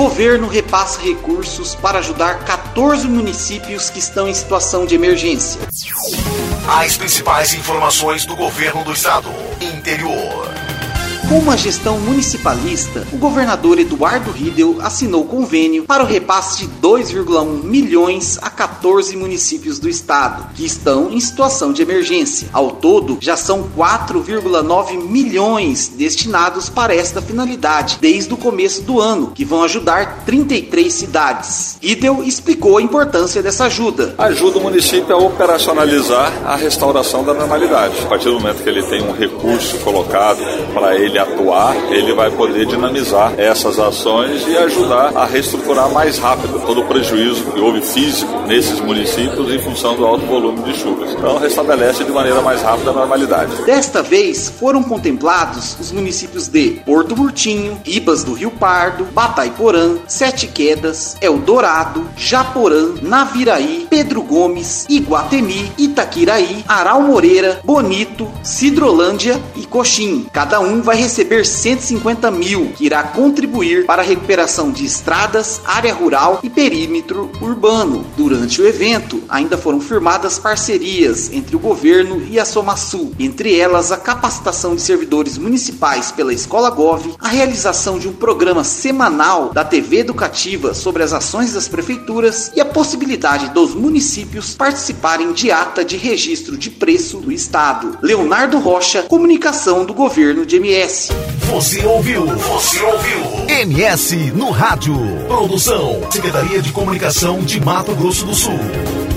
Governo repassa recursos para ajudar 14 municípios que estão em situação de emergência. As principais informações do governo do estado. Interior. Com uma gestão municipalista, o governador Eduardo Riedel assinou convênio para o repasse de 2,1 milhões a 14 municípios do estado, que estão em situação de emergência. Ao todo, já são 4,9 milhões destinados para esta finalidade, desde o começo do ano, que vão ajudar 33 cidades. Riedel explicou a importância dessa ajuda. Ajuda o município a operacionalizar a restauração da normalidade. A partir do momento que ele tem um recurso colocado para ele atuar, ele vai poder dinamizar essas ações e ajudar a reestruturar mais rápido todo o prejuízo que houve físico nesses municípios em função do alto volume de chuvas. Então, restabelece de maneira mais rápida a normalidade. Desta vez, foram contemplados os municípios de Porto Murtinho, Ribas do Rio Pardo, Batayporã, Sete Quedas, Eldorado, Japorã, Naviraí, Pedro Gomes, Iguatemi, Itaquiraí, Aral Moreira, Bonito, Cidrolândia e Coxim. Cada um vai receber 150 mil, que irá contribuir para a recuperação de estradas, área rural e perímetro urbano. Durante o evento, ainda foram firmadas parcerias entre o governo e a Somasul, entre elas a capacitação de servidores municipais pela Escola Gov, a realização de um programa semanal da TV educativa sobre as ações das prefeituras e a possibilidade dos municípios participarem de ata de registro de preço do estado. Leonardo Rocha, comunicação do governo de MS. Você ouviu MS no rádio. Produção, Secretaria de Comunicação de Mato Grosso do Sul.